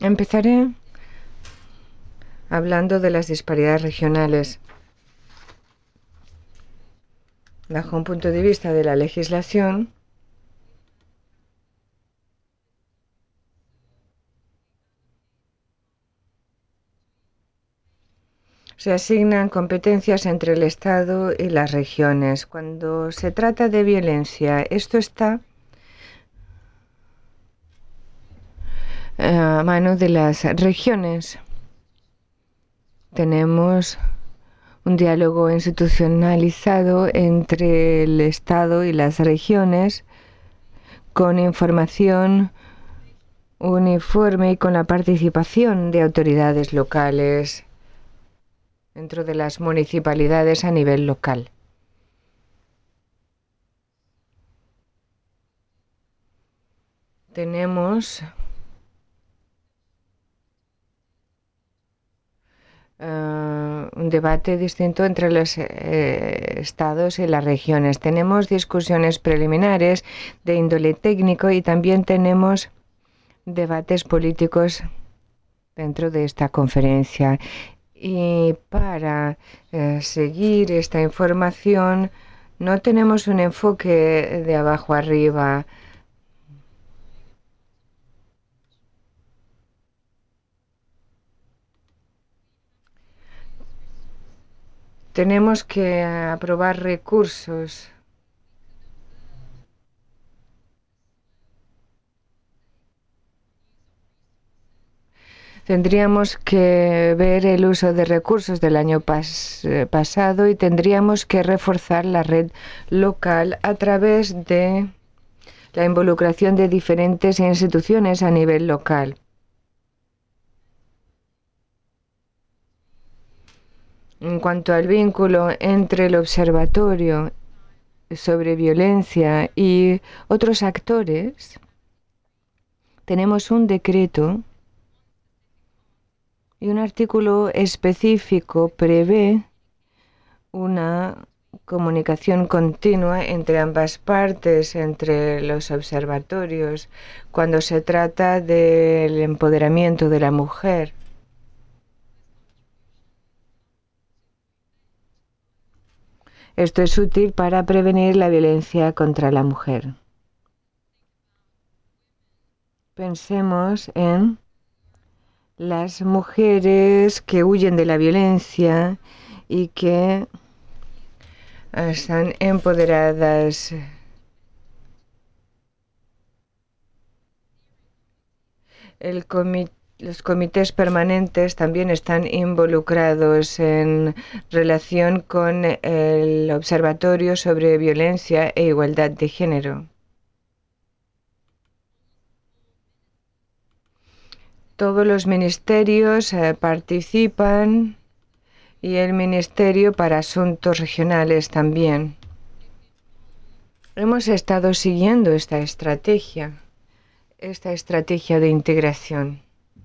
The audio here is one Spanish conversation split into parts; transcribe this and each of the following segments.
Empezaré hablando de las disparidades regionales. Bajo un punto de vista de la legislación, se asignan competencias entre el Estado y las regiones. Cuando se trata de violencia, esto está a mano de las regiones. Tenemos un diálogo institucionalizado entre el Estado y las regiones con información uniforme y con la participación de autoridades locales dentro de las municipalidades a nivel local. Tenemos un debate distinto entre los estados y las regiones. Tenemos discusiones preliminares de índole técnico y también tenemos debates políticos dentro de esta conferencia. Y para seguir esta información no tenemos un enfoque de abajo arriba. Tenemos que aprobar recursos. Tendríamos que ver el uso de recursos del año pasado y tendríamos que reforzar la red local a través de la involucración de diferentes instituciones a nivel local. En cuanto al vínculo entre el observatorio sobre violencia y otros actores, tenemos un decreto y un artículo específico prevé una comunicación continua entre ambas partes, entre los observatorios, cuando se trata del empoderamiento de la mujer. Esto es útil para prevenir la violencia contra la mujer. Pensemos en las mujeres que huyen de la violencia y que están empoderadas. Los comités permanentes también están involucrados en relación con el Observatorio sobre Violencia e Igualdad de Género. Todos los ministerios participan y el Ministerio para Asuntos Regionales también. Hemos estado siguiendo esta estrategia de integración.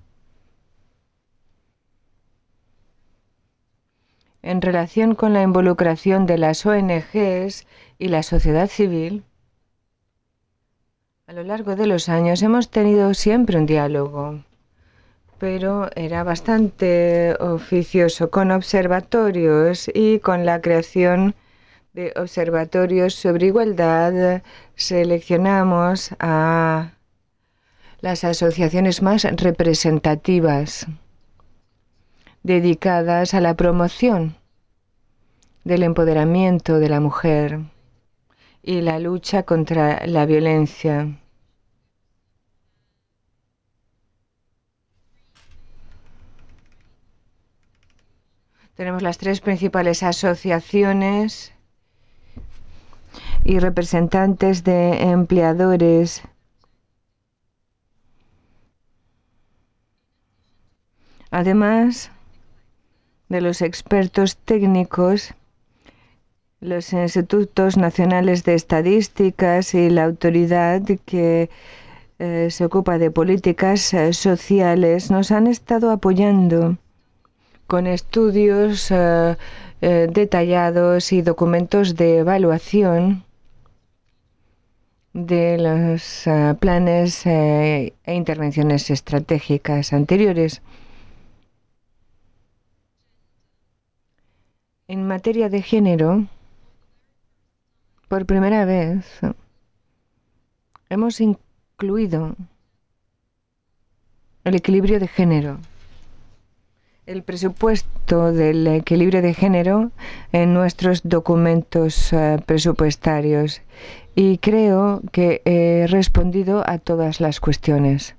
En relación con la involucración de las ONGs y la sociedad civil, a lo largo de los años hemos tenido siempre un diálogo, pero era bastante oficioso, con observatorios y con la creación de observatorios sobre igualdad. Seleccionamos a las asociaciones más representativas dedicadas a la promoción del empoderamiento de la mujer y la lucha contra la violencia. Tenemos las tres principales asociaciones y representantes de empleadores. Además de los expertos técnicos, los institutos nacionales de estadísticas y la autoridad que se ocupa de políticas sociales nos han estado apoyando con estudios detallados y documentos de evaluación de los planes e intervenciones estratégicas anteriores. En materia de género, por primera vez hemos incluido el equilibrio de género, el presupuesto del equilibrio de género en nuestros documentos presupuestarios y creo que he respondido a todas las cuestiones.